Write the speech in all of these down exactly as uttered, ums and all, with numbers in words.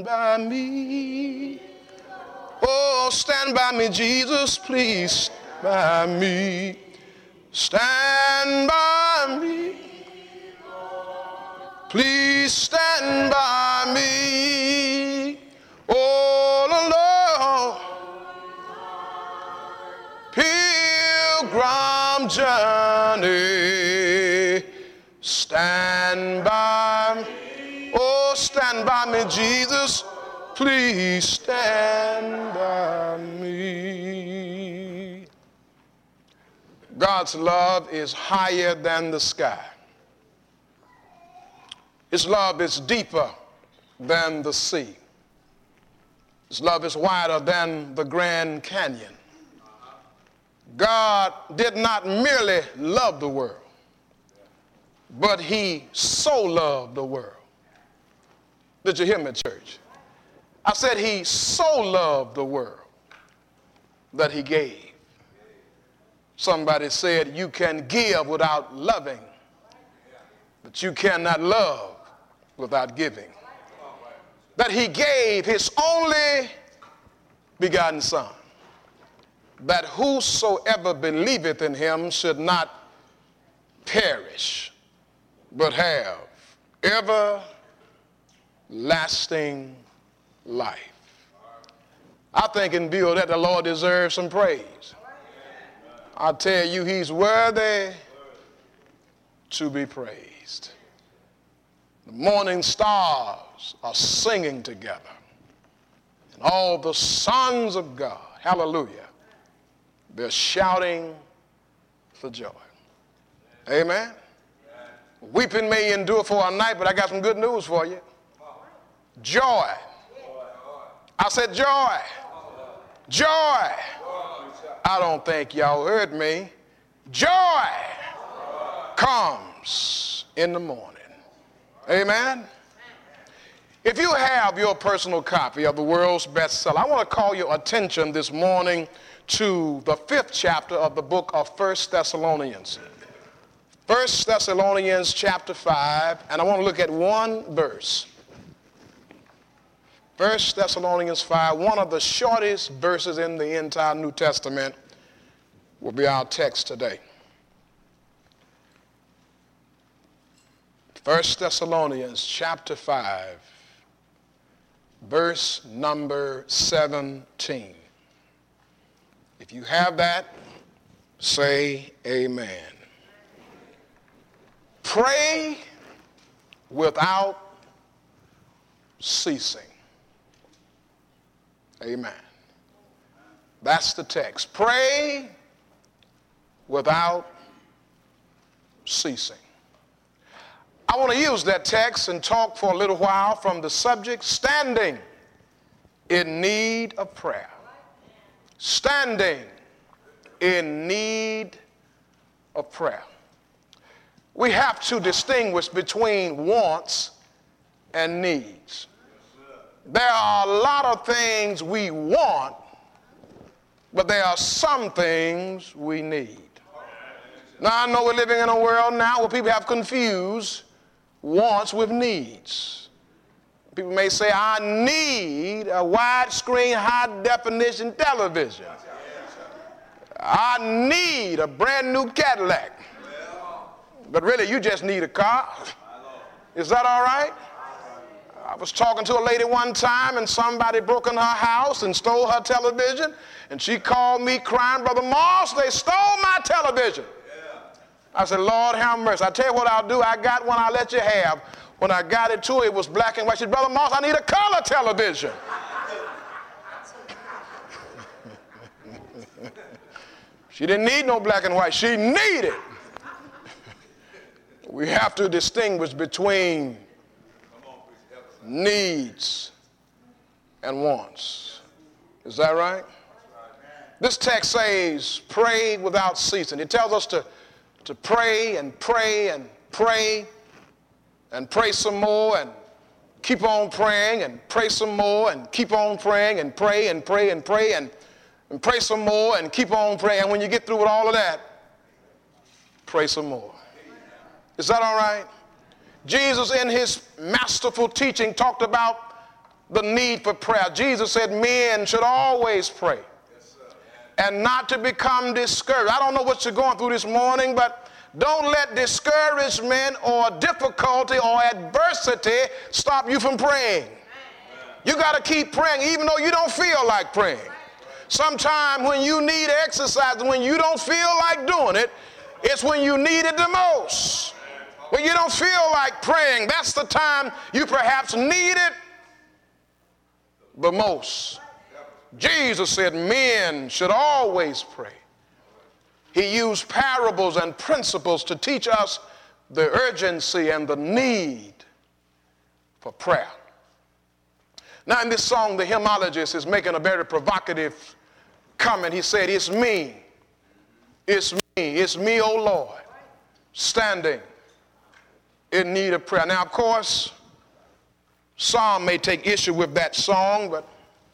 by me. Oh, stand by me, Jesus, please by me. Stand by me. Please stand by me. Oh, Lord, pilgrim journey. Stand by me. Oh, stand by me, Jesus. Please stand by me. God's love is higher than the sky. His love is deeper than the sea. His love is wider than the Grand Canyon. God did not merely love the world, but he so loved the world. Did you hear me, church? I said he so loved the world that he gave. Somebody said you can give without loving, but you cannot love without giving. That he gave his only begotten Son, that whosoever believeth in him should not perish, but have everlasting life. I think in view of that, the Lord deserves some praise. I tell you, he's worthy to be praised. The morning stars are singing together, and all the sons of God, hallelujah, they're shouting for joy. Amen. Weeping may endure for a night, but I got some good news for you. Joy. I said joy. Joy. I don't think y'all heard me. Joy comes in the morning. Amen. If you have your personal copy of the world's bestseller, I want to call your attention this morning to the fifth chapter of the book of First Thessalonians. First Thessalonians chapter five, and I want to look at one verse. First Thessalonians five, one of the shortest verses in the entire New Testament, will be our text today. First Thessalonians chapter five, verse number seventeen. If you have that, say amen. Pray without ceasing. Amen. That's the text. Pray without ceasing. I want to use that text and talk for a little while from the subject, standing in need of prayer. Standing in need of prayer. We have to distinguish between wants and needs. There are a lot of things we want, but there are some things we need. Now, I know we're living in a world now where people have confused wants with needs. People may say, I need a widescreen, high-definition television. I need a brand new Cadillac. But really, you just need a car. Is that all right? I was talking to a lady one time, and somebody broke in her house and stole her television, and she called me crying, Brother Moss, they stole my television. Yeah. I said, Lord, have mercy. I tell you what I'll do. I got one I'll let you have. When I got it to her, it was black and white. She said, Brother Moss, I need a color television. She didn't need no black and white. She needed. We have to distinguish between needs and wants. Is that right? This text says, pray without ceasing. It tells us to, to pray and pray and pray and pray some more and keep on praying and pray some more and keep on praying and pray and pray and pray and, and pray some more and keep on praying. And when you get through with all of that, pray some more. Is that all right? Jesus, in his masterful teaching, talked about the need for prayer. Jesus said men should always pray and not to become discouraged. I don't know what you're going through this morning, but don't let discouragement or difficulty or adversity stop you from praying. You got to keep praying even though you don't feel like praying. Sometime when you need exercise, when you don't feel like doing it, it's when you need it the most. When you don't feel like praying, that's the time you perhaps need it the most. Jesus said men should always pray. He used parables and principles to teach us the urgency and the need for prayer. Now in this song, the hymnologist is making a very provocative comment. He said, it's me, it's me, it's me, oh Lord, standing in need of prayer. Now, of course, some may take issue with that song, but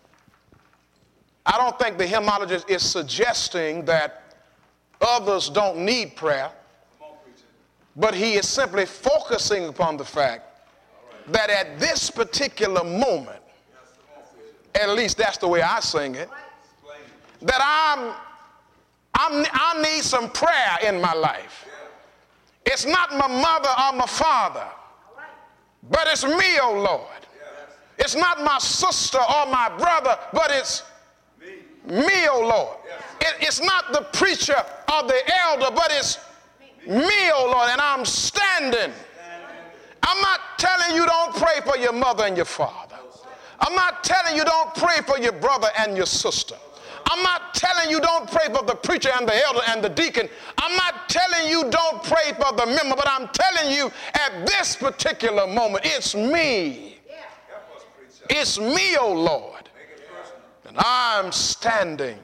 I don't think the hymnologist is suggesting that others don't need prayer, but he is simply focusing upon the fact that at this particular moment, at least that's the way I sing it, that I'm, I'm, I need some prayer in my life. It's not my mother or my father, but it's me, oh Lord. It's not my sister or my brother, but it's me, oh Lord. It, it's not the preacher or the elder, but it's me, oh Lord, and I'm standing. I'm not telling you don't pray for your mother and your father. I'm not telling you don't pray for your brother and your sister. I'm not telling you don't pray for the preacher and the elder and the deacon. I'm not telling you don't pray for the member, but I'm telling you at this particular moment, it's me. It's me, oh Lord. And I'm standing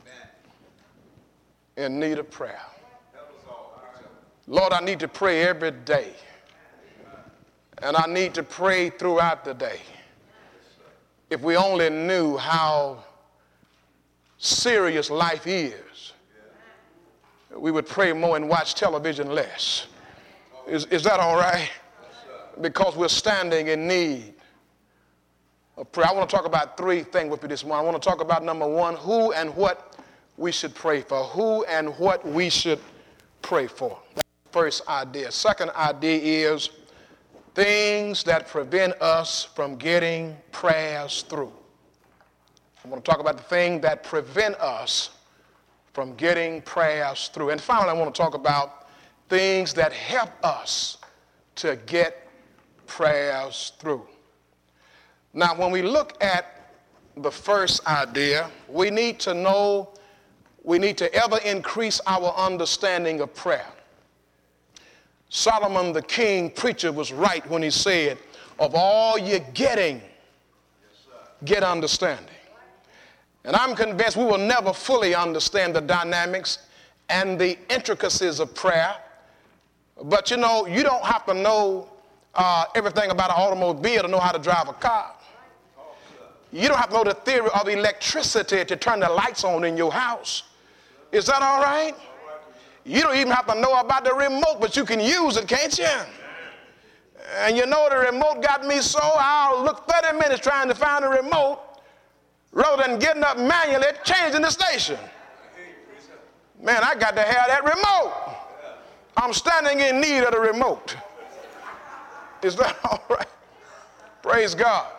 in need of prayer. Lord, I need to pray every day. And I need to pray throughout the day. If we only knew how serious life is, we would pray more and watch television less. Is, is that all right? Because we're standing in need of prayer. I want to talk about three things with you this morning. I want to talk about, number one, who and what we should pray for. Who and what we should pray for. That's the first idea. Second idea is things that prevent us from getting prayers through. I want to talk about the thing that prevent us from getting prayers through. And finally, I want to talk about things that help us to get prayers through. Now, when we look at the first idea, we need to know, we need to ever increase our understanding of prayer. Solomon, the king preacher, was right when he said, of all you're getting, get understanding. And I'm convinced we will never fully understand the dynamics and the intricacies of prayer. But you know, you don't have to know uh, everything about an automobile to know how to drive a car. You don't have to know the theory of electricity to turn the lights on in your house. Is that all right? You don't even have to know about the remote, but you can use it, can't you? And you know the remote got me so I'll look thirty minutes trying to find the remote rather than getting up manually, changing the station. Man, I got to have that remote. I'm standing in need of the remote. Is that all right? Praise God.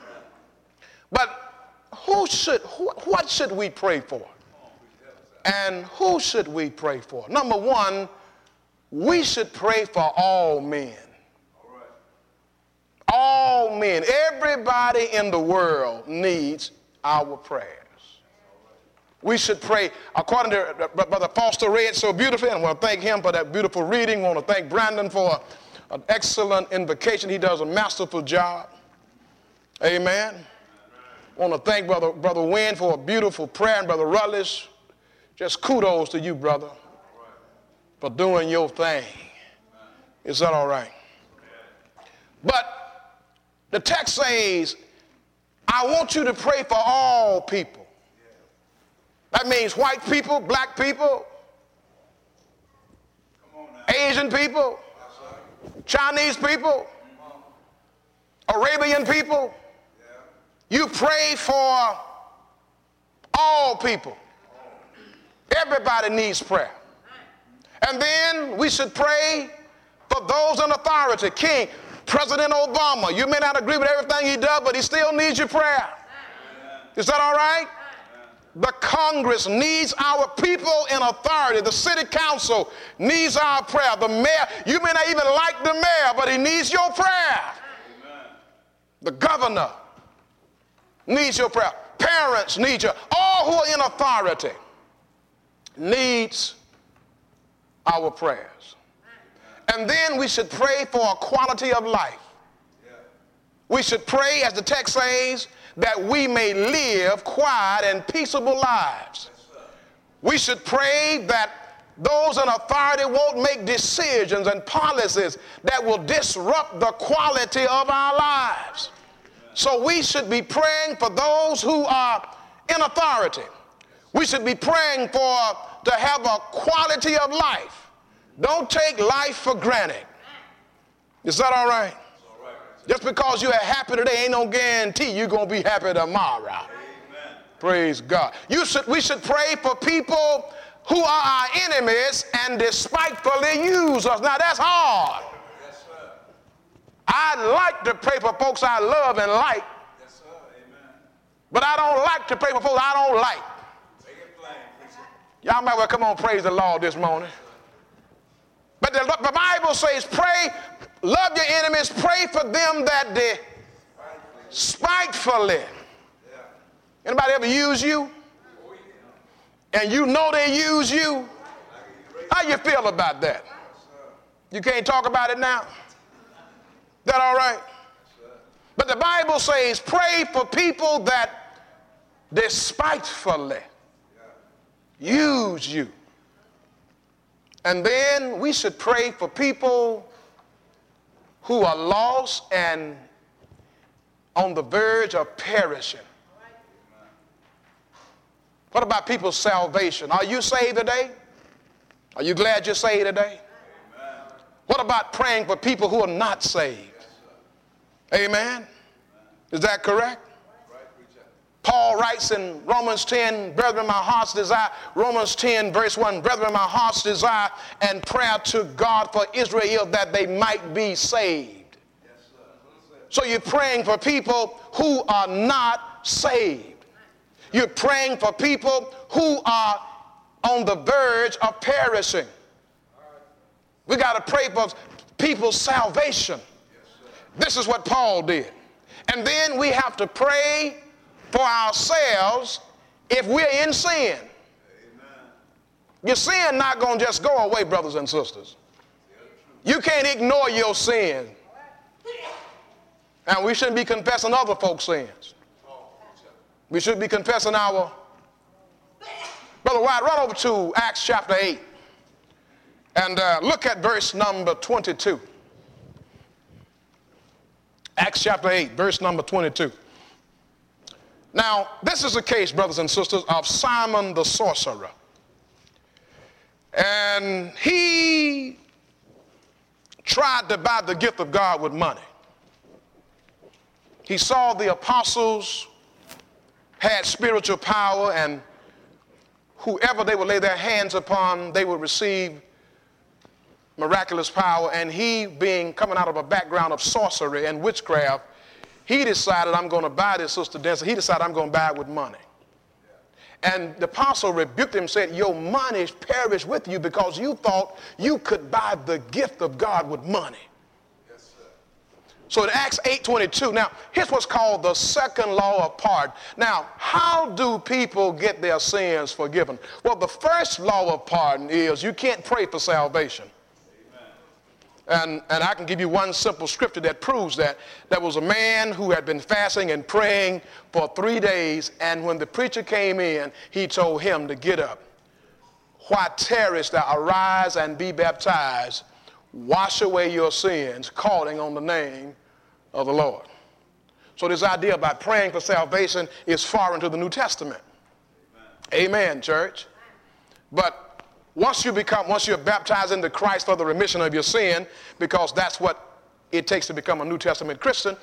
But who should, who, what should we pray for? And who should we pray for? Number one, we should pray for all men. All men. Everybody in the world needs our prayers. We should pray according to Brother Foster read so beautifully, and I want to thank him for that beautiful reading. I want to thank Brandon for an excellent invocation. He does a masterful job. Amen. I want to thank Brother, Brother Wynn for a beautiful prayer, and Brother Rutledge. Just kudos to you, brother, for doing your thing. Is that all right? But the text says, I want you to pray for all people. That means white people, black people, Asian people, Chinese people, Arabian people, You pray for all people. Everybody needs prayer. And then we should pray for those in authority. King, President Obama, you may not agree with everything he does, but he still needs your prayer. Is that all right? The Congress needs our people in authority. The city council needs our prayer. The mayor, you may not even like the mayor, but he needs your prayer. Amen. The governor needs your prayer. Parents need your, all who are in authority needs our prayers. And then we should pray for a quality of life. We should pray, as the text says, that we may live quiet and peaceable lives. We should pray that those in authority won't make decisions and policies that will disrupt the quality of our lives. So we should be praying for those who are in authority. We should be praying for to have a quality of life. Don't take life for granted. Is that all right? Just because you're happy today ain't no guarantee you're going to be happy tomorrow. Amen. Praise God. You should, we should pray for people who are our enemies and despitefully use us. Now that's hard. Yes, sir. I like to pray for folks I love and like. Yes, sir. Amen. But I don't like to pray for folks I don't like. Make it plain, preacher. Y'all might well come on, praise the Lord this morning. But the, the Bible says pray, love your enemies, pray for them that they spitefully. Anybody ever use you? And you know they use you? How you feel about that? You can't talk about it now? That all right? But the Bible says pray for people that despitefully use you. And then we should pray for people who are lost and on the verge of perishing. What about people's salvation? Are you saved today? Are you glad you're saved today? Amen. What about praying for people who are not saved? Yes, Amen? Is that correct? Paul writes in Romans ten, brethren, my heart's desire, Romans ten, verse one, brethren, my heart's desire and prayer to God for Israel that they might be saved. Yes, sir. So you're praying for people who are not saved. You're praying for people who are on the verge of perishing. We got to pray for people's salvation. Yes, this is what Paul did. And then we have to pray for ourselves if we're in sin. Amen. Your sin not going to just go away, brothers and sisters. You can't ignore your sin. And we shouldn't be confessing other folks' sins. We should be confessing our. Brother White, run over to Acts chapter eight and uh, look at verse number twenty-two. Acts chapter eight, verse number twenty-two. Now, this is the case, brothers and sisters, of Simon the sorcerer. And he tried to buy the gift of God with money. He saw the apostles had spiritual power, and whoever they would lay their hands upon, they would receive miraculous power. And he, being coming out of a background of sorcery and witchcraft, he decided, I'm going to buy this, Sister Denson. He decided, I'm going to buy it with money. And the apostle rebuked him and said, your money perished with you because you thought you could buy the gift of God with money. Yes, sir. So in Acts eight twenty-two, now here's what's called the second law of pardon. Now, how do people get their sins forgiven? Well, the first law of pardon is you can't pray for salvation. And, and I can give you one simple scripture that proves that. There was a man who had been fasting and praying for three days, and when the preacher came in, he told him to get up. Why tarriest thou? Arise and be baptized. Wash away your sins, calling on the name of the Lord. So this idea about praying for salvation is foreign to the New Testament. Amen, Amen, church. But Once you become, once you're baptized into Christ for the remission of your sin, because that's what it takes to become a New Testament Christian,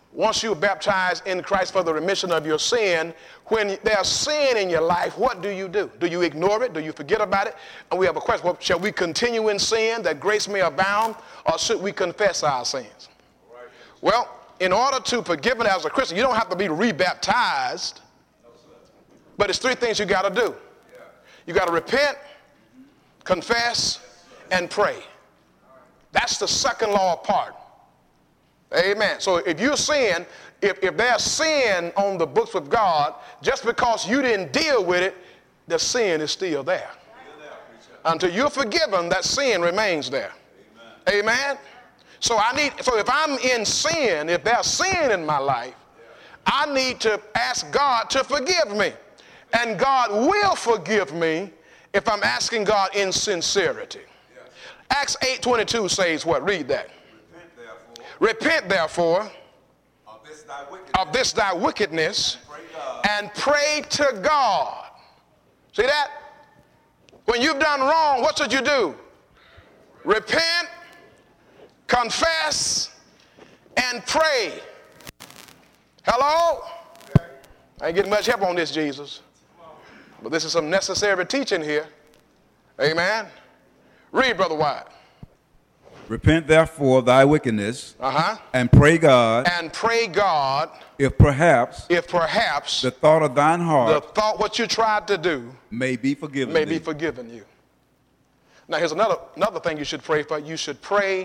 once you're baptized in Christ for the remission of your sin, when there's sin in your life, what do you do? Do you ignore it? Do you forget about it? And we have a question. Well, shall we continue in sin that grace may abound, or should we confess our sins? Right. Well, in order to forgive it as a Christian, you don't have to be rebaptized, but it's three things you got to do. You got to repent, confess, and pray. That's the second law part. Amen. So if you sin, if, if there's sin on the books of God, just because you didn't deal with it, the sin is still there. Until you're forgiven, that sin remains there. Amen. Amen. So I need, so if I'm in sin, if there's sin in my life, I need to ask God to forgive me. And God will forgive me if I'm asking God in sincerity. Yes. Acts eight twenty-two says what? Read that. Repent therefore, Repent, therefore of, this thy of this thy wickedness, and pray, and pray to God. See that? When you've done wrong, what should you do? Repent, confess, and pray. Hello? I ain't getting much help on this, Jesus. But this is some necessary teaching here. Amen. Read, Brother White. Repent therefore of thy wickedness, uh-huh. and pray God, and pray God, if perhaps, if perhaps the thought of thine heart, the thought what you tried to do, may be forgiven, may thee. be forgiven you. Now here's another another thing you should pray for. You should pray.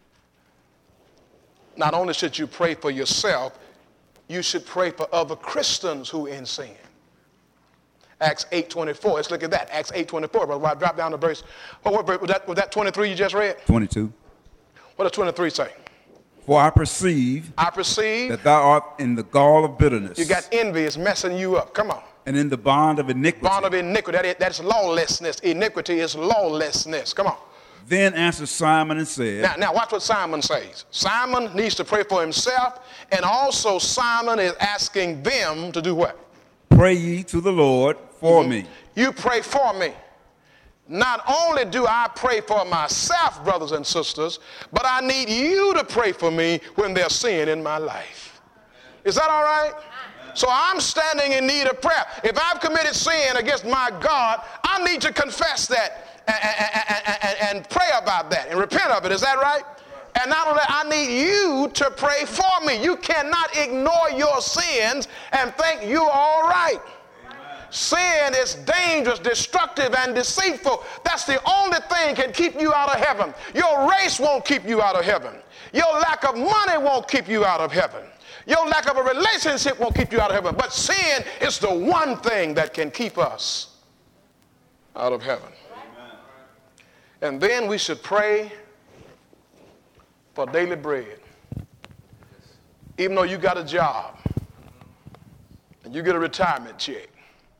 Not only should you pray for yourself, you should pray for other Christians who are in sin. Acts eight twenty-four. Let's look at that. Acts eight twenty-four. Brother, I drop down the verse. What, what, was, that, was that twenty-three you just read? twenty-two. What does twenty-three say? For I perceive, I perceive that thou art in the gall of bitterness. You got envy. It's messing you up. Come on. And in the bond of iniquity. Bond of iniquity. That is, that's lawlessness. Iniquity is lawlessness. Come on. Then answered Simon and said. Now, now watch what Simon says. Simon needs to pray for himself, and also Simon is asking them to do what? Pray ye to the Lord for mm-hmm. me. You pray for me. Not only do I pray for myself, brothers and sisters, but I need you to pray for me when there's sin in my life. Is that all right? So I'm standing in need of prayer. If I've committed sin against my God, I need to confess that and, and, and, and pray about that and repent of it. Is that right? And not only that, I need you to pray for me. You cannot ignore your sins and think you're all right. Sin is dangerous, destructive, and deceitful. That's the only thing can keep you out of heaven. Your race won't keep you out of heaven. Your lack of money won't keep you out of heaven. Your lack of a relationship won't keep you out of heaven. But sin is the one thing that can keep us out of heaven. Amen. And then we should pray for daily bread. Even though you got a job and you get a retirement check.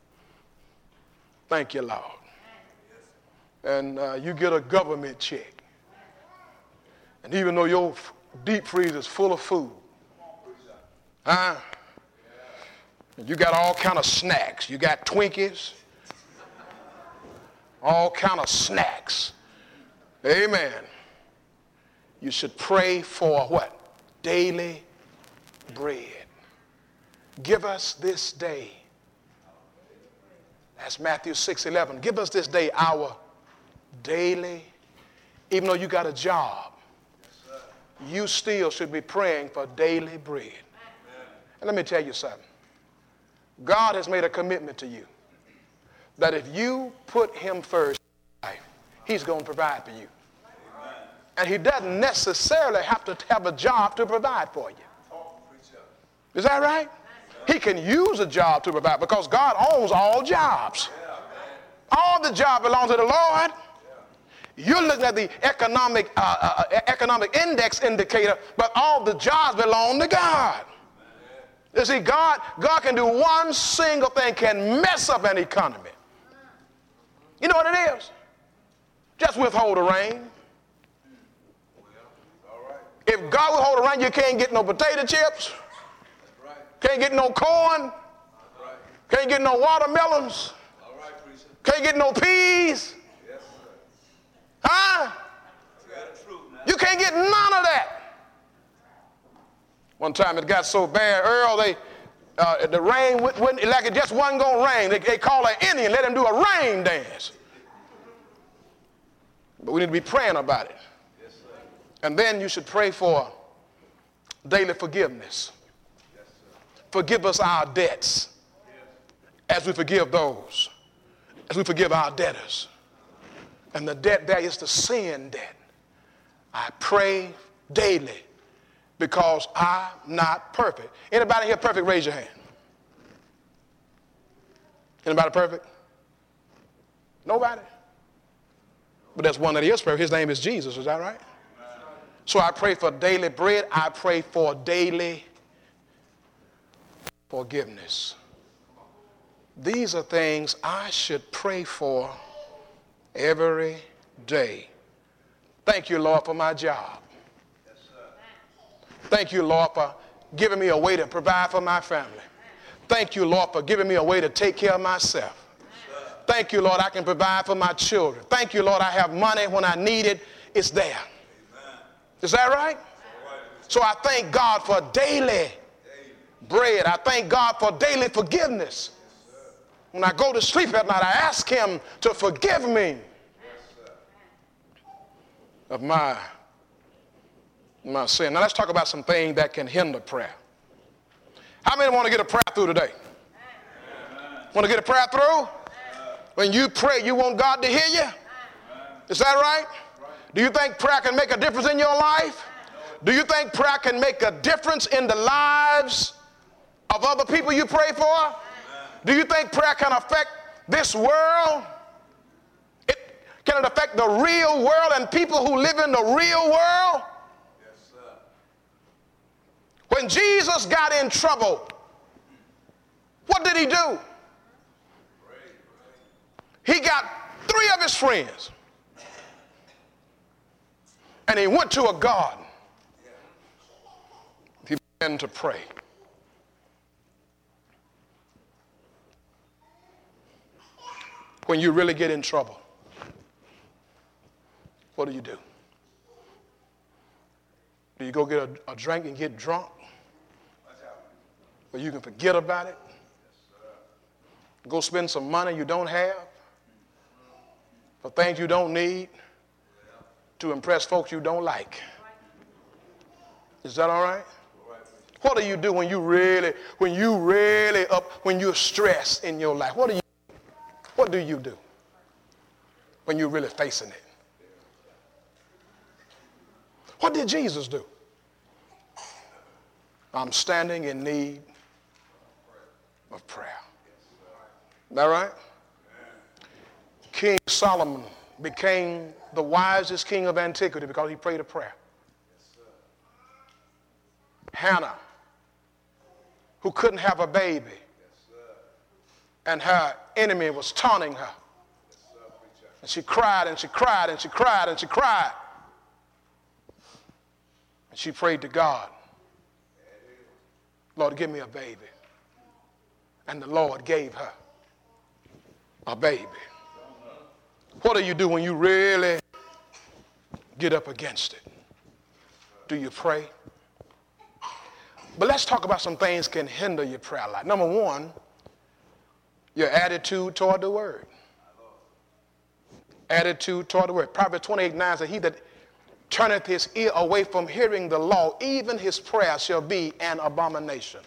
Thank you, Lord. And uh, you get a government check. And even though your f- deep freezer is full of food, huh? And you got all kind of snacks. You got Twinkies, all kind of snacks. Amen. You should pray for what? Daily bread. Give us this day. That's Matthew six eleven. Give us this day our daily, even though you got a job, yes, you still should be praying for daily bread. Amen. And let me tell you something. God has made a commitment to you that if you put him first in life, he's going to provide for you. Amen. And he doesn't necessarily have to have a job to provide for you. Is that right? He can use a job to provide because God owns all jobs. All the job belongs to the Lord. You're looking at the economic uh, uh, economic index indicator, but all the jobs belong to God. You see, God, God can do one single thing, can mess up an economy. You know what it is? Just withhold the rain. If God withhold the rain, you can't get no potato chips. Can't get no corn. Can't get no watermelons. Can't get no peas. Huh? You can't get none of that. One time it got so bad, Earl, they, uh, the rain, went, went, like it just wasn't going to rain. They, they called an Indian, let him do a rain dance. But we need to be praying about it. Yes, sir. And then you should pray for daily forgiveness. Yes, sir. Forgive us our debts as we forgive those, as we forgive our debtors. And the debt there is the sin debt. I pray daily because I'm not perfect. Anybody here perfect? Raise your hand. Anybody perfect? Nobody? But there's one that is perfect. His name is Jesus. Is that right? So I pray for daily bread. I pray for daily forgiveness. These are things I should pray for every day. Thank you, Lord, for my job. Yes, sir. Thank you, Lord, for giving me a way to provide for my family. Thank you, Lord, for giving me a way to take care of myself. Yes, thank you, Lord, I can provide for my children. Thank you, Lord, I have money when I need it. It's there. Amen. Is that right? So I thank God for daily bread. I thank God for daily forgiveness. When I go to sleep at night, I ask him to forgive me of my, my sin. Now let's talk about some things that can hinder prayer. How many want to get a prayer through today? Amen. Want to get a prayer through? Amen. When you pray, you want God to hear you? Amen. Is that right? Right? Do you think prayer can make a difference in your life? Do you think prayer can make a difference in the lives of other people you pray for? Amen. Do you think prayer can affect this world? Can it affect the real world and people who live in the real world? Yes, sir. When Jesus got in trouble, what did he do? He got three of his friends and he went to a garden. He began to pray. When you really get in trouble, what do you do? Do you go get a, a drink and get drunk? Or you can forget about it? Go spend some money you don't have for things you don't need to impress folks you don't like? Is that all right? What do you do when you really, when you really up, when you're stressed in your life? What do you, what do you do when you're really facing it? What did Jesus do? I'm standing in need of prayer. Is that right? King Solomon became the wisest king of antiquity because he prayed a prayer. Hannah, who couldn't have a baby, and her enemy was taunting her. And she cried and she cried and she cried and she cried. She prayed to God, Lord, give me a baby. And the Lord gave her a baby. What do you do when you really get up against it? Do you pray? But let's talk about some things that can hinder your prayer life. Number one, your attitude toward the word. Attitude toward the word. Proverbs twenty-eight nine says, he that turneth his ear away from hearing the law, even his prayer shall be an abomination.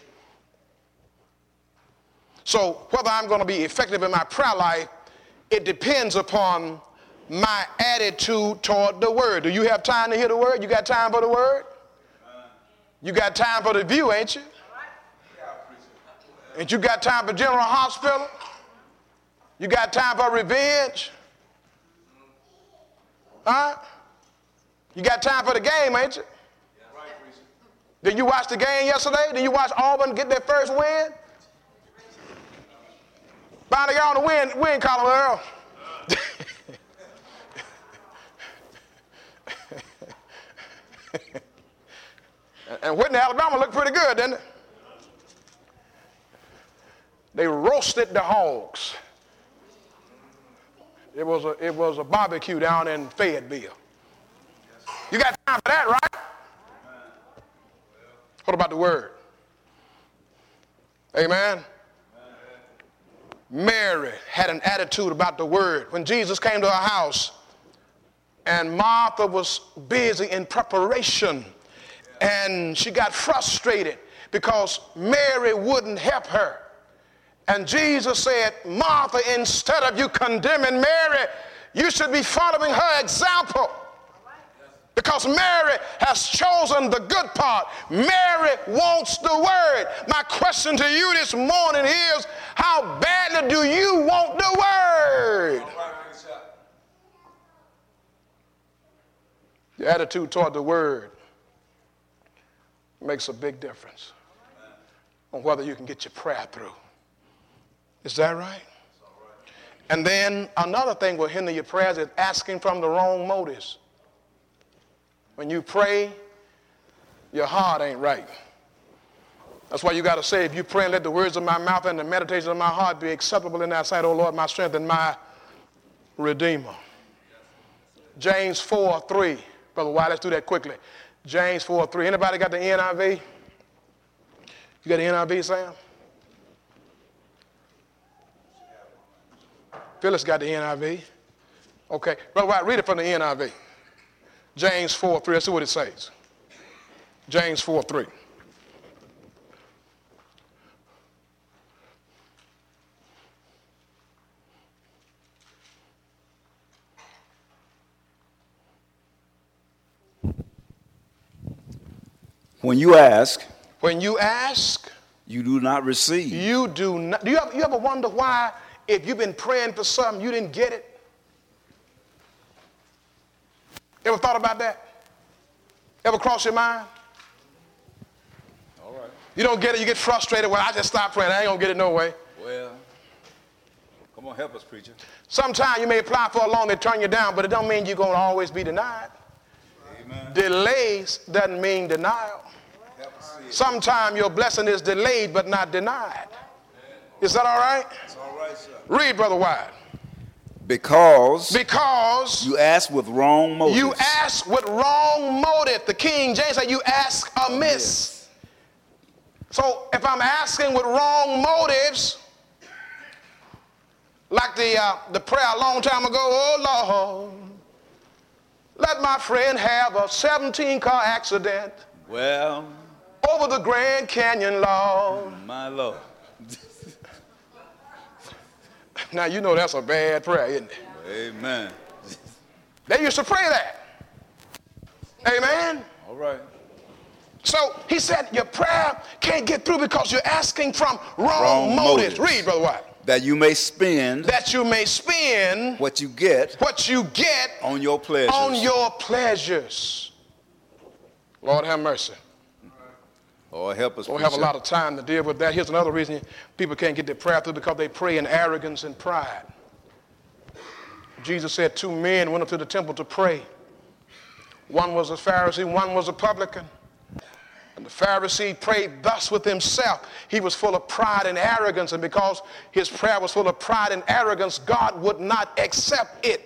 So whether I'm going to be effective in my prayer life, it depends upon my attitude toward the word. Do you have time to hear the word? You got time for the word? You got time for the view, ain't you? Ain't you got time for General Hospital? You got time for revenge? Huh? You got time for the game, ain't you? Did you watch the game yesterday? Did you watch Auburn get their first win? Finally got on the win, win column, Earl. And Whitney, Alabama looked pretty good, didn't it? They roasted the hogs. It was a, it was a barbecue down in Fayetteville. You got time for that, right? What about the word? Amen? Mary had an attitude about the word. When Jesus came to her house and Martha was busy in preparation and she got frustrated because Mary wouldn't help her. And Jesus said, Martha, instead of you condemning Mary, you should be following her example. Because Mary has chosen the good part. Mary wants the word. My question to you this morning is, how badly do you want the word? The attitude toward the word makes a big difference on whether you can get your prayer through. Is that right? And then another thing will hinder your prayers is asking from the wrong motives. When you pray, your heart ain't right. That's why you got to say, if you pray, let the words of my mouth and the meditation of my heart be acceptable in thy sight, O Lord, my strength and my Redeemer. James four three. Brother White, let's do that quickly. James four three. Anybody got the N I V? You got the N I V, Sam? Phyllis got the N I V. Okay. Brother White, read it from the N I V. James four three. Let's see what it says. James four three. When you ask, When you ask, you do not receive. you do not. Do you ever, you ever wonder why, if you've been praying for something, you didn't get it? Ever thought about that? Ever crossed your mind? All right. You don't get it, you get frustrated. Well, I just stopped praying. I ain't going to get it no way. Well, come on, help us, preacher. Sometimes you may apply for a loan, they turn you down, but it don't mean you're going to always be denied. Amen. Delays doesn't mean denial. Sometimes your blessing is delayed but not denied. Is that all right? It's all right, sir. Read, Brother White. Because, Because you ask with wrong motives. you ask with wrong motive. The King James said you ask amiss. So if I'm asking with wrong motives, like the, uh, the prayer a long time ago, oh Lord, let my friend have a seventeen car accident. Well, Over the Grand Canyon, Lord. my Lord. Now, you know that's a bad prayer, isn't it? Amen. They used to pray that. Amen? All right. So he said your prayer can't get through because you're asking from wrong, Wrong motives. motives. Read, Brother White. That you may spend That you may spend what you get what you get on your pleasures. on your pleasures. Lord have mercy. Or help us, We don't have a preacher. lot of time to deal with that. Here's another reason people can't get their prayer through, because they pray in arrogance and pride. Jesus said two men went up to the temple to pray. One was a Pharisee, one was a publican. And the Pharisee prayed thus with himself. He was full of pride and arrogance, and because his prayer was full of pride and arrogance, God would not accept it.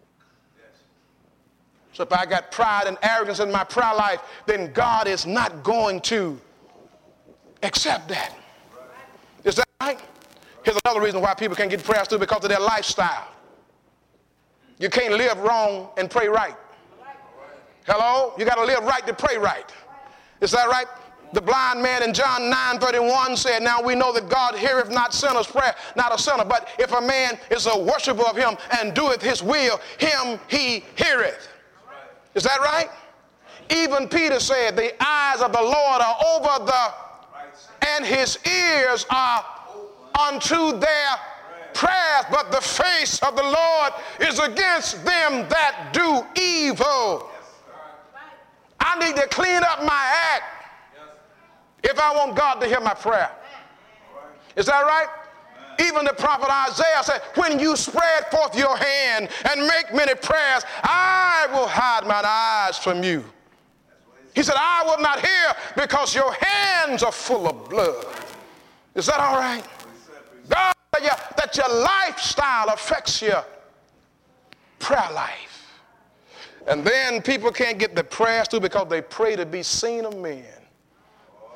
So if I got pride and arrogance in my prayer life, then God is not going to accept that. Is that right? Here's another reason why people can't get prayers through, because of their lifestyle. You can't live wrong and pray right. Hello? You got to live right to pray right. Is that right? The blind man in John nine thirty-one said, now we know that God heareth not sinners' prayer, not a sinner. But if a man is a worshiper of him and doeth his will, him he heareth. Is that right? Even Peter said, the eyes of the Lord are over the, and his ears are unto their prayers, but the face of the Lord is against them that do evil. I need to clean up my act if I want God to hear my prayer. Is that right? Even the prophet Isaiah said, when you spread forth your hand and make many prayers, I will hide mine eyes from you. He said, I will not hear because your hands are full of blood. Is that all right? God, that your lifestyle affects your prayer life. And then people can't get the prayers through because they pray to be seen of men.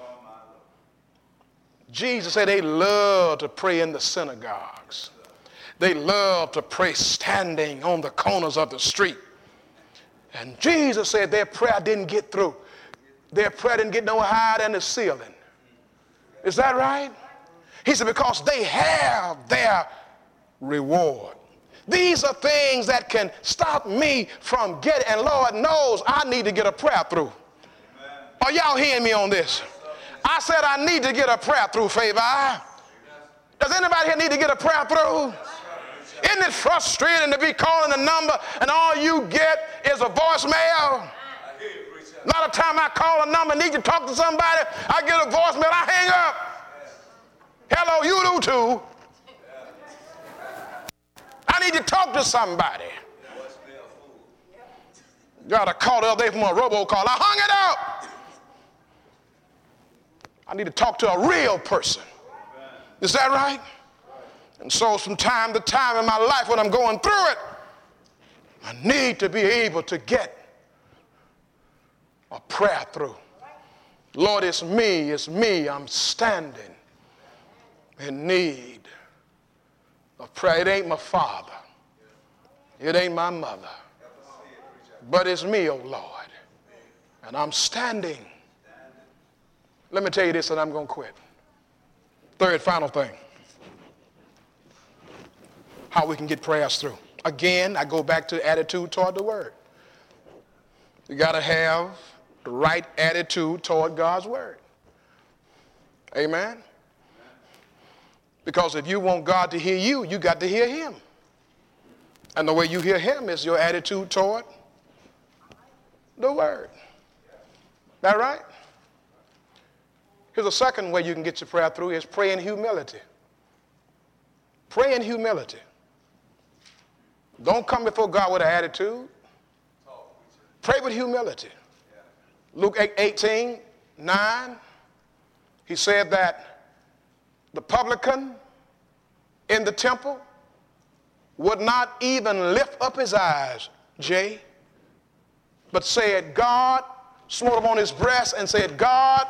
Jesus said they love to pray in the synagogues. They love to pray standing on the corners of the street. And Jesus said their prayer didn't get through. Their prayer didn't get no higher than the ceiling. Is that right? He said because they have their reward. These are things that can stop me from getting, and Lord knows I need to get a prayer through. Are y'all hearing me on this? I said I need to get a prayer through, Favor. Does anybody here need to get a prayer through? Isn't it frustrating to be calling a number and all you get is a voicemail? A lot of time I call a number, need to talk to somebody, I get a voicemail, I hang up. Hello, you do too. I need to talk to somebody. Got a call the other day from a robocall. I hung it up. I need to talk to a real person. Is that right? And so from time to time in my life when I'm going through it, I need to be able to get a prayer through. Lord, it's me, it's me. I'm standing in need of prayer. It ain't my father. It ain't my mother. But it's me, oh Lord. And I'm standing. Let me tell you this and I'm going to quit. Third, final thing. How we can get prayers through. Again, I go back to attitude toward the word. You got to have the right attitude toward God's word. Amen? Because if you want God to hear you, you got to hear him. And the way you hear him is your attitude toward the word. That right? Here's a second way you can get your prayer through is pray in humility. Pray in humility. Don't come before God with an attitude. Pray with humility. Luke eighteen, nine, he said that the publican in the temple would not even lift up his eyes, Jay, but said, God, smote upon his breast and said, God,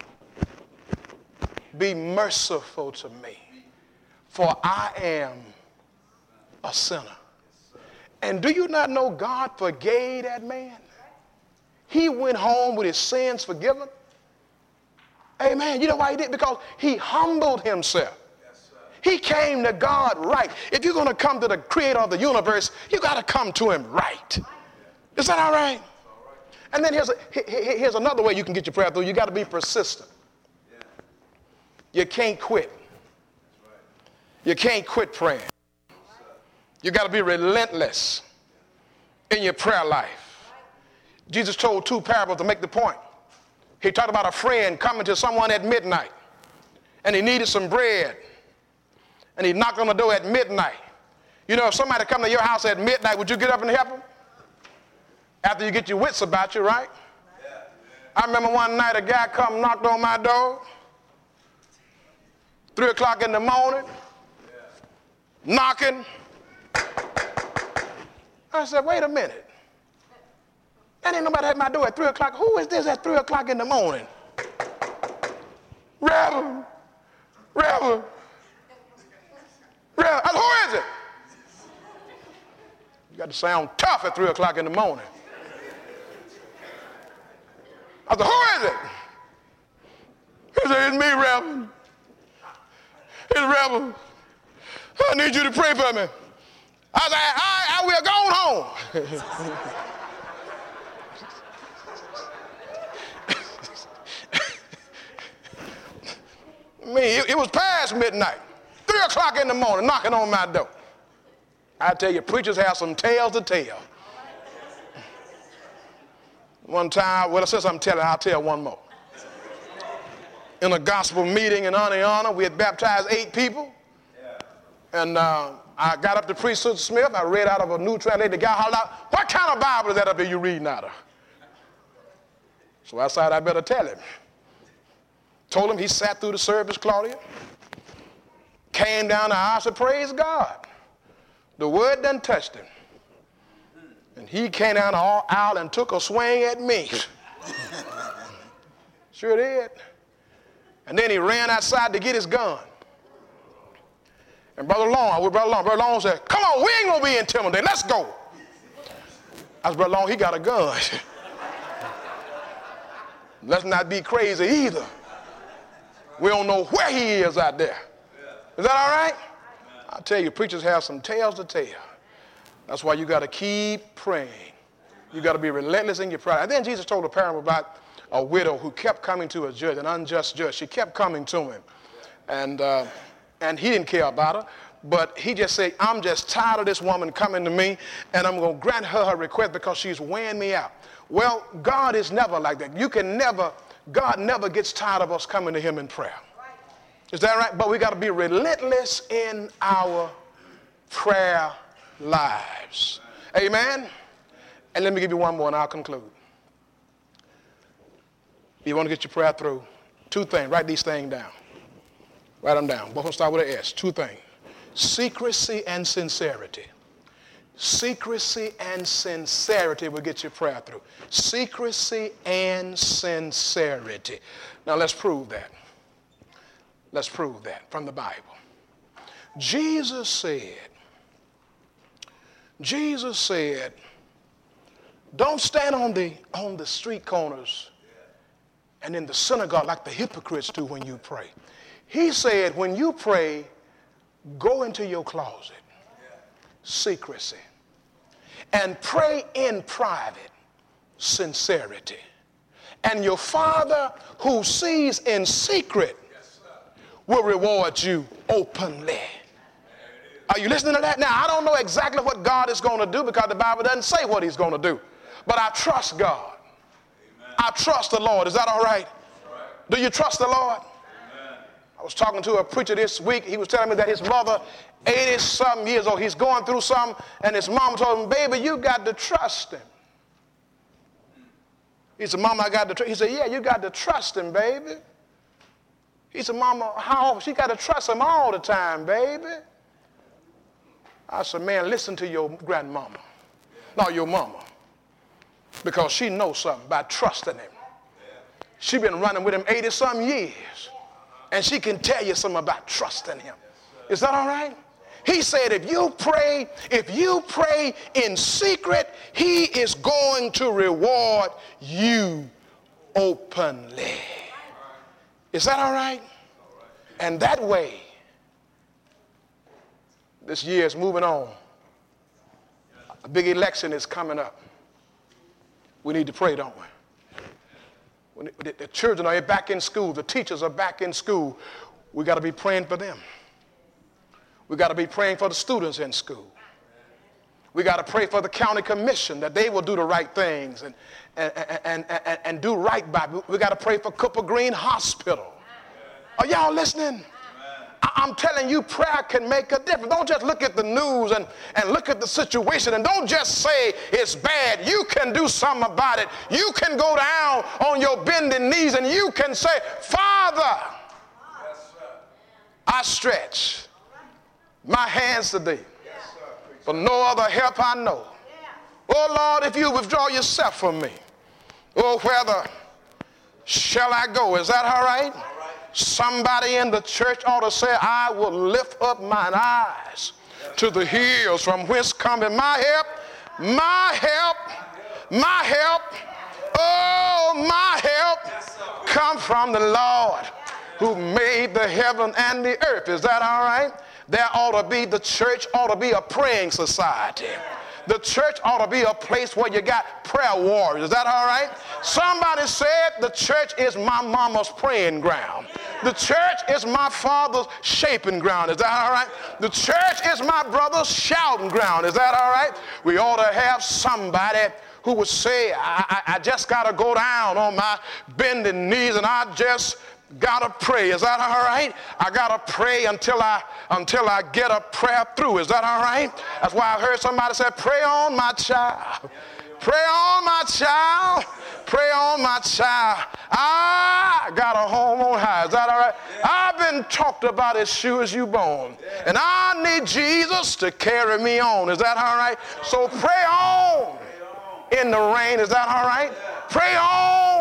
be merciful to me, for I am a sinner. And do you not know God forgave that man? He went home with his sins forgiven. Amen. You know why he did? Because he humbled himself. He came to God right. If you're going to come to the creator of the universe, you got to come to him right. Is that all right? And then here's, a, here's another way you can get your prayer through. You got to be persistent. You can't quit. You can't quit praying. You got to be relentless in your prayer life. Jesus told two parables to make the point. He talked about a friend coming to someone at midnight, and he needed some bread, and he knocked on the door at midnight. You know, if somebody come to your house at midnight, would you get up and help them? After you get your wits about you, right? Yeah. I remember one night a guy come knocked on my door, three o'clock in the morning, yeah. knocking. I said, wait a minute. That ain't nobody at my door at three o'clock. Who is this at three o'clock in the morning? Reverend, Reverend, Reverend. I said, who is it? You got to sound tough at three o'clock in the morning. I said, who is it? He said, it's me, Reverend. It's Reverend. I need you to pray for me. I said, I, I will go home. I mean, it, it was past midnight, three o'clock in the morning, knocking on my door. I tell you, preachers have some tales to tell. One time, well, since I'm telling, I'll tell one more. In a gospel meeting in Aniana, we had baptized eight people. And uh, I got up to preach Sister Smith. I read out of a New Translation. The guy hollered out, what kind of Bible is that up there you reading out of? So I said, I better tell him. Told him. He sat through the service, Claudia. Came down the aisle. I said, praise God. The word done touched him. And he came down the aisle and took a swing at me. Sure did. And then he ran outside to get his gun. And Brother Long, I was with Brother Long. Brother Long said, come on, we ain't going to be intimidated. Let's go. I was Brother Long, he got a gun. Let's not be crazy either. We don't know where he is out there. Is that all right? I tell you, preachers have some tales to tell. That's why you got to keep praying. You got to be relentless in your prayer. And then Jesus told a parable about a widow who kept coming to a judge, an unjust judge. She kept coming to him. And, uh, and he didn't care about her. But he just said, I'm just tired of this woman coming to me, and I'm going to grant her her request because she's wearing me out. Well, God is never like that. You can never, God never gets tired of us coming to him in prayer. Is that right? But we got to be relentless in our prayer lives. Amen? And let me give you one more and I'll conclude. If you want to get your prayer through, two things. Write these things down. Write them down. Both of them start with an S. Two things. Secrecy and sincerity. Secrecy and sincerity will get your prayer through. Secrecy and sincerity. Now let's prove that. Let's prove that from the Bible. Jesus said, Jesus said, don't stand on the, on the street corners and in the synagogue like the hypocrites do when you pray. He said, when you pray, go into your closet, secrecy, and pray in private, sincerity. And your Father who sees in secret will reward you openly. Are you listening to that? Now, I don't know exactly what God is going to do because the Bible doesn't say what he's going to do. But I trust God. Amen. I trust the Lord. Is that all right? Right. Do you trust the Lord? Amen. I was talking to a preacher this week. He was telling me that his mother, eighty-something years old, he's going through something, and his mom told him, baby, you got to trust him. He said, Mama, I got to trust. He said, yeah, you got to trust him, baby. He said, Mama, how? She got to trust him all the time, baby. I said, man, listen to your grandmama. No, your mama. Because she knows something by trusting him. She been running with him eighty-some years. And she can tell you something about trusting him. Is that all right? He said, if you pray, if you pray in secret, he is going to reward you openly. Is that all right? And that way, this year is moving on. A big election is coming up. We need to pray, don't we? When the children are back in school, the teachers are back in school. We got to be praying for them. We got to be praying for the students in school. We got to pray for the county commission that they will do the right things and, and, and, and, and do right by. We got to pray for Cooper Green Hospital. Are y'all listening? I'm telling you, prayer can make a difference. Don't just look at the news and, and look at the situation and don't just say it's bad. You can do something about it. You can go down on your bending knees and you can say, Father, I stretch my hands to thee. For no other help I know. Oh Lord, if you withdraw yourself from me, oh, whether shall I go? Is that all right? Somebody in the church ought to say, I will lift up mine eyes to the hills from whence cometh my help, my help, my help, oh, my help come from the Lord who made the heaven and the earth. Is that all right? There ought to be, the church ought to be a praying society. The church ought to be a place where you got prayer warriors. Is that all right? Somebody said the church is my mama's praying ground. The church is my father's shaping ground. Is that all right? The church is my brother's shouting ground. Is that all right? We ought to have somebody who would say, I, I, I just got to go down on my bending knees and I just gotta pray. Is that all right? I gotta pray until I until I get a prayer through. Is that all right? That's why I heard somebody say, pray on my child. Pray on my child. Pray on my child. I got a home on high. Is that all right? I've been talked about as sure as you born. And I need Jesus to carry me on. Is that all right? So pray on in the rain. Is that all right? Pray on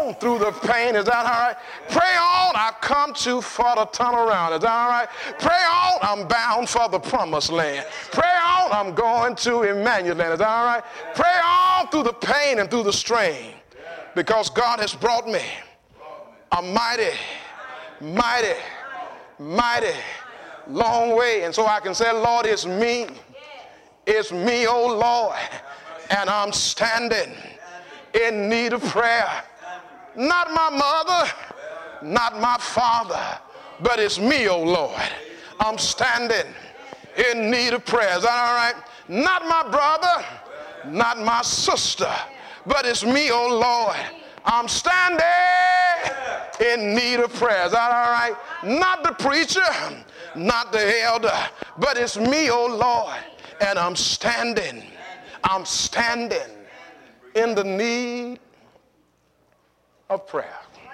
on through the pain. Is that all right? Pray on, I've come too far to turn around. Is that all right? Pray on, I'm bound for the promised land. Pray on, I'm going to Emmanuel land. Is that all right? Pray on through the pain and through the strain, because God has brought me a mighty, mighty, mighty long way. And so I can say, Lord, it's me. It's me, oh Lord. And I'm standing in need of prayer. Not my mother, not my father, but it's me, oh Lord. I'm standing in need of prayer. Is that all right? Not my brother, not my sister, but it's me, oh Lord. I'm standing in need of prayer. Is that all right? Not the preacher, not the elder, but it's me, oh Lord. And I'm standing, I'm standing in the need of prayer.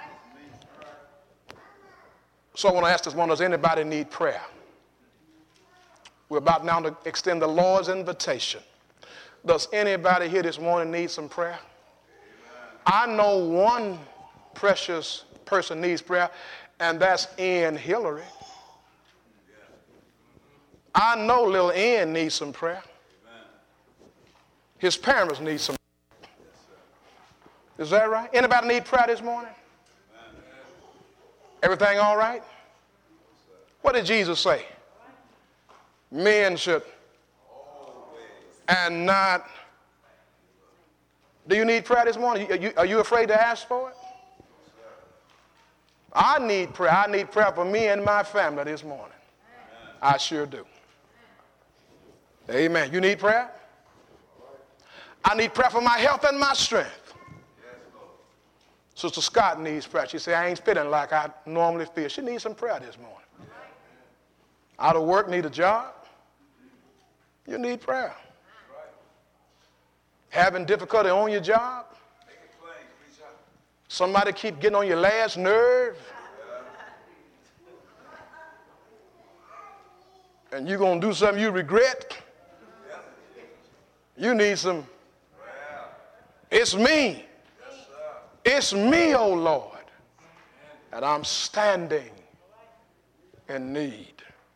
So I want to ask this one, does anybody need prayer? We're about now to extend the Lord's invitation. Does anybody here this morning need some prayer? I know one precious person needs prayer, and that's Ian Hillary. I know little Ian needs some prayer. His parents need some prayer. Is that right? Anybody need prayer this morning? Everything all right? What did Jesus say? Men should and not. Do you need prayer this morning? Are you, are you afraid to ask for it? I need prayer. I need prayer for me and my family this morning. I sure do. Amen. You need prayer? I need prayer for my health and my strength. Sister Scott needs prayer. She said, I ain't feeling like I normally feel. She needs some prayer this morning. Out of work, need a job. You need prayer. Having difficulty on your job. Somebody keep getting on your last nerve. And you're going to do something you regret. You need some. It's me. It's me, oh Lord. And I'm standing in need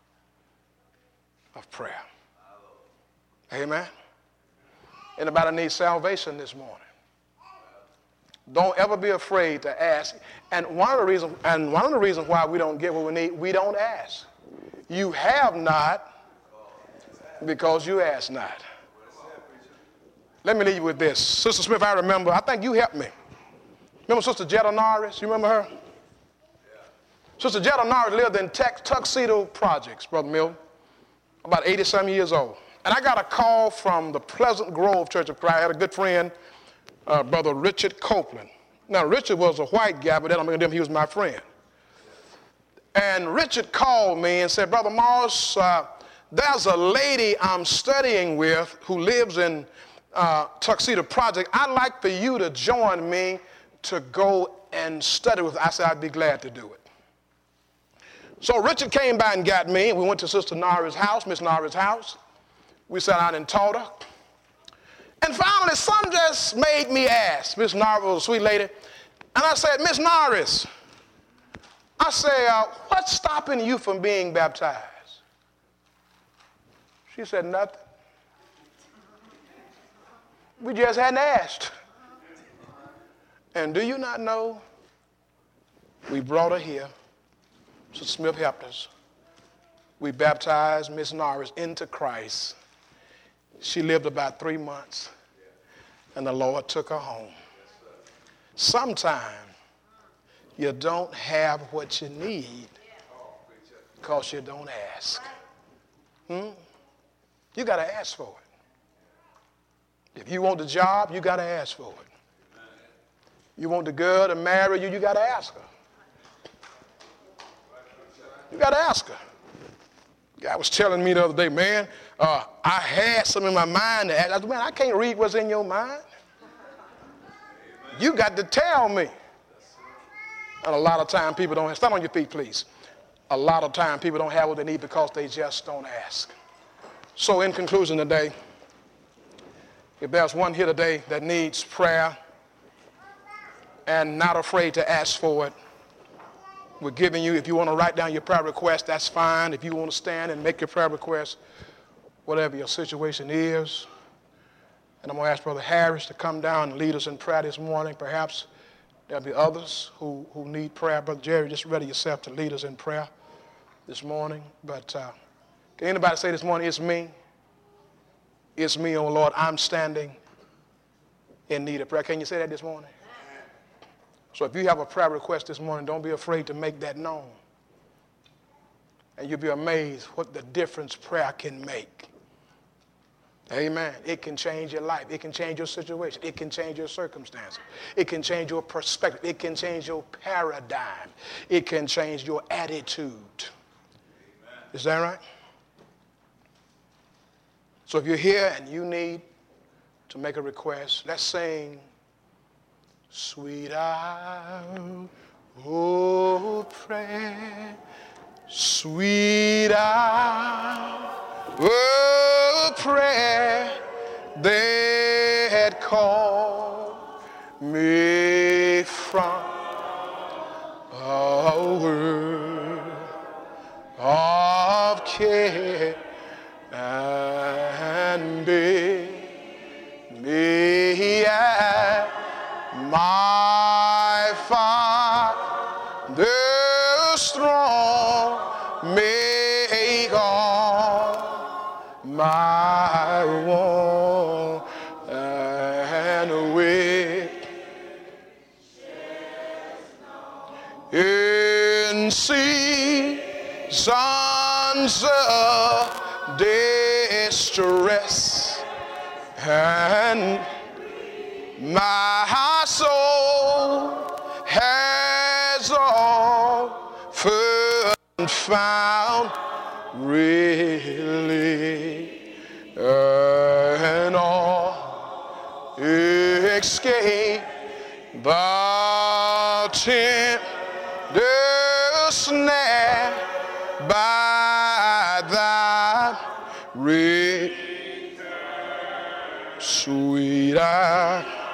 of prayer. Amen. Anybody need salvation this morning? Don't ever be afraid to ask. And one of the reasons, and one of the reasons why we don't get what we need, we don't ask. You have not because you ask not. Let me leave you with this. Sister Smith, I remember, I think you helped me. Remember Sister Jetta Norris? You remember her? Sister Jetta Norris lived in Tex- Tuxedo Projects, Brother Mill, about eighty-some years old. And I got a call from the Pleasant Grove Church of Christ. I had a good friend, uh, Brother Richard Copeland. Now, Richard was a white guy, but that don't mean him, he was my friend. And Richard called me and said, Brother Morris, uh, there's a lady I'm studying with who lives in uh, Tuxedo Project. I'd like for you to join me to go and study with her. I said, I'd be glad to do it. So Richard came by and got me, and we went to Sister Norris' house, Miss Norris' house. We sat down and taught her. And finally, some just made me ask. Miss Norris was a sweet lady. And I said, Miss Norris, I said, uh, what's stopping you from being baptized? She said, nothing. We just hadn't asked. And do you not know, we brought her here. Sister Smith helped us. We baptized Miss Norris into Christ. She lived about three months, and the Lord took her home. Sometimes you don't have what you need because you don't ask. Hmm? You got to ask for it. If you want the job, you got to ask for it. You want the girl to marry you, you got to ask her. You got to ask her. God was telling me the other day, man, uh, I had something in my mind to ask. I said, man, I can't read what's in your mind. You got to tell me. And a lot of time people don't have, stand on your feet, please. A lot of time people don't have what they need because they just don't ask. So in conclusion today, if there's one here today that needs prayer and not afraid to ask for it. We're giving you, if you want to write down your prayer request, that's fine. If you want to stand and make your prayer request, whatever your situation is. And I'm going to ask Brother Harris to come down and lead us in prayer this morning. Perhaps there'll be others who, who need prayer. Brother Jerry, just ready yourself to lead us in prayer this morning. But uh, can anybody say this morning, it's me? It's me, oh Lord, I'm standing in need of prayer. Can you say that this morning? So if you have a prayer request this morning, don't be afraid to make that known. And you'll be amazed what the difference prayer can make. Amen. It can change your life. It can change your situation. It can change your circumstances. It can change your perspective. It can change your paradigm. It can change your attitude. Amen. Is that right? So if you're here and you need to make a request, let's sing Sweet Hour, oh prayer, sweet hour, oh prayer, they had called me from a world of care and bid me at my Father's throne make all my want and wish in seasons of distress and my soul has often found really and all escape but tender snare by thy return, sweet hour.